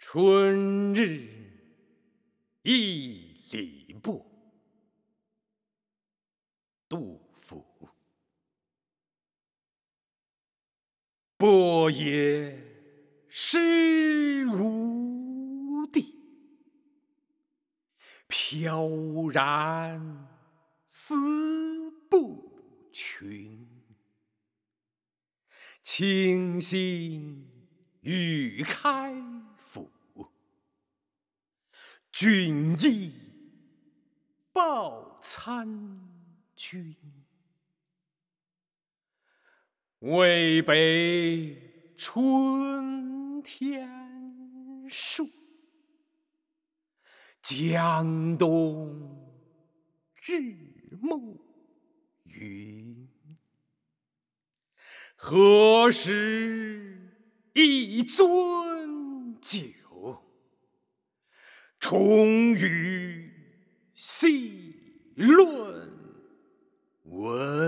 春日一里步，杜甫。波也诗无地，飘然思不群。清新欲开府，俊逸报参军。渭北春天树，江东日暮云。何时一樽酒，重与细论文。